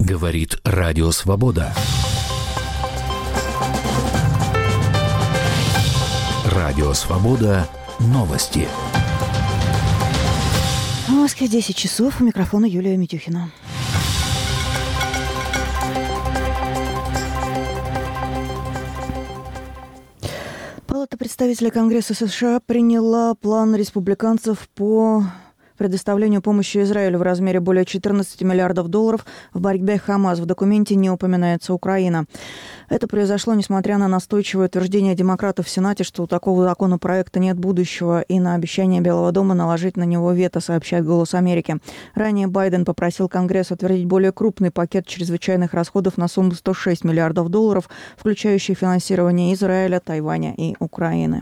Говорит Радио Свобода. Радио Свобода. Новости. В Москве 10 часов. У микрофона Юлия Митюхина. Палата представителей Конгресса США приняла план республиканцев по предоставлению помощи Израилю в размере более 14 миллиардов долларов в борьбе Хамас. В документе не упоминается Украина. Это произошло, несмотря на настойчивое утверждение демократов в Сенате, что у такого законопроекта нет будущего, и на обещание Белого дома наложить на него вето, сообщает «Голос Америки». Ранее Байден попросил Конгресс утвердить более крупный пакет чрезвычайных расходов на сумму 106 миллиардов долларов, включающий финансирование Израиля, Тайваня и Украины.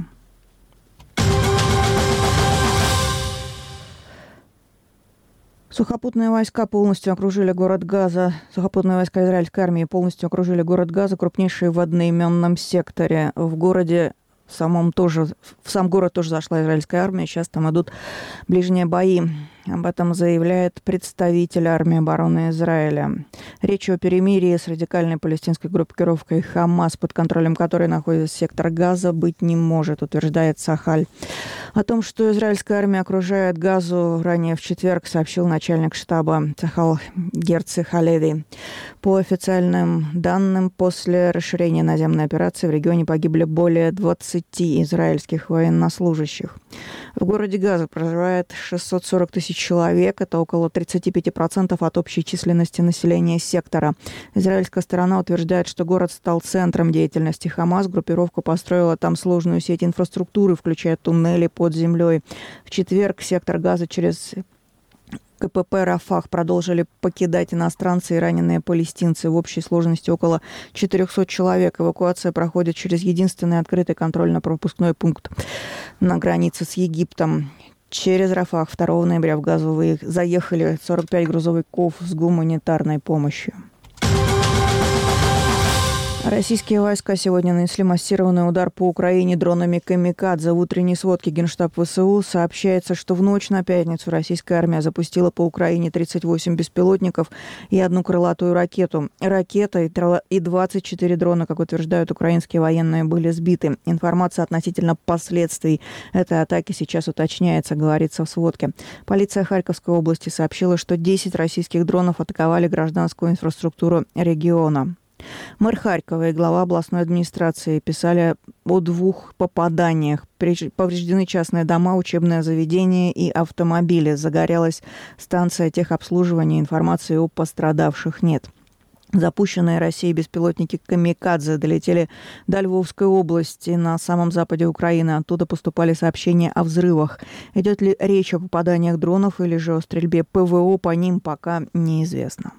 Сухопутные войска полностью окружили город Газа. Сухопутные войска израильской армии полностью окружили город Газа, крупнейший в одноименном секторе. В сам город тоже зашла израильская армия. Сейчас там идут ближние бои. Об этом заявляет представитель армии обороны Израиля. Речь о перемирии с радикальной палестинской группировкой Хамас, под контролем которой находится сектор Газа, быть не может, утверждает Сахаль. О том, что израильская армия окружает Газу, ранее в четверг сообщил начальник штаба Цахал Герци Халеви. По официальным данным, после расширения наземной операции в регионе погибли более 20 израильских военнослужащих. В городе Газа проживает 640 тысяч человек. Это около 35% от общей численности населения сектора. Израильская сторона утверждает, что город стал центром деятельности Хамас. Группировка построила там сложную сеть инфраструктуры, включая туннели под землей. В четверг сектор Газа через КПП «Рафах» продолжили покидать иностранцы и раненые палестинцы. В общей сложности около 400 человек. Эвакуация проходит через единственный открытый контрольно-пропускной пункт на границе с Египтом. Через Рафах 2 ноября в Газу заехали 45 грузовиков с гуманитарной помощью. Российские войска сегодня нанесли массированный удар по Украине дронами «Камикадзе». В утренней сводке Генштаб ВСУ сообщается, что в ночь на пятницу российская армия запустила по Украине 38 беспилотников и 1 крылатую ракету. Ракета и 24 дрона, как утверждают украинские военные, были сбиты. Информация относительно последствий этой атаки сейчас уточняется, говорится в сводке. Полиция Харьковской области сообщила, что 10 российских дронов атаковали гражданскую инфраструктуру региона. Мэр Харькова и глава областной администрации писали о 2 попаданиях. Повреждены частные дома, учебное заведение и автомобили. Загорелась станция техобслуживания. Информации о пострадавших нет. Запущенные Россией беспилотники «Камикадзе» долетели до Львовской области на самом западе Украины. Оттуда поступали сообщения о взрывах. Идет ли речь о попаданиях дронов или же о стрельбе ПВО по ним, пока неизвестно.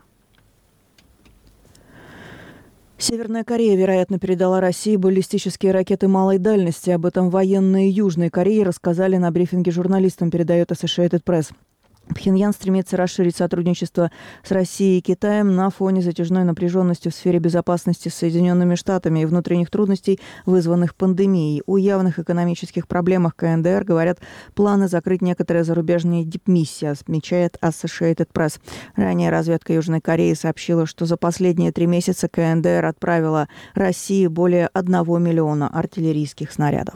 Северная Корея, вероятно, передала России баллистические ракеты малой дальности. Об этом военные Южной Кореи рассказали на брифинге журналистам, передает Associated Press. Пхеньян стремится расширить сотрудничество с Россией и Китаем на фоне затяжной напряженности в сфере безопасности с Соединенными Штатами и внутренних трудностей, вызванных пандемией. О явных экономических проблемах КНДР говорят планы закрыть некоторые зарубежные дипмиссии, отмечает Associated Press. Ранее разведка Южной Кореи сообщила, что за последние 3 месяца КНДР отправила России более 1 миллиона артиллерийских снарядов.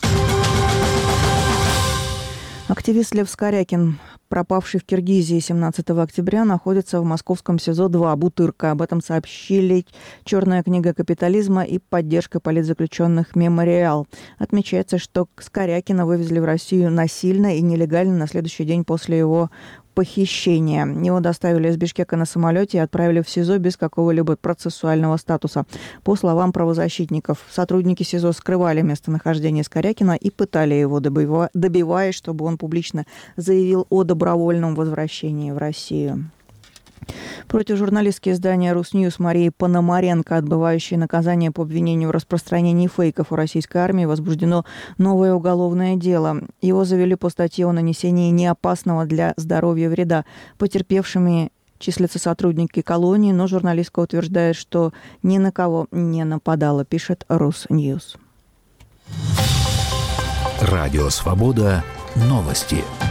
Активист Лев Скорякин, пропавший в Киргизии 17 октября, находится в московском СИЗО-2 «Бутырка». Об этом сообщили «Черная книга капитализма» и поддержка политзаключенных «Мемориал». Отмечается, что Скорякина вывезли в Россию насильно и нелегально на следующий день после его похищения. Его доставили из Бишкека на самолете и отправили в СИЗО без какого-либо процессуального статуса. По словам правозащитников, сотрудники СИЗО скрывали местонахождение Скорякина и пытали его, добиваясь, чтобы он публично заявил о добровольном возвращении в Россию. Против журналистки издания «Русньюз» Марии Пономаренко, отбывающей наказание по обвинению в распространении фейков о российской армии, возбуждено новое уголовное дело. Его завели по статье о нанесении неопасного для здоровья вреда. Потерпевшими числятся сотрудники колонии, но журналистка утверждает, что ни на кого не нападала, пишет «Русньюз». Радио «Свобода». Новости.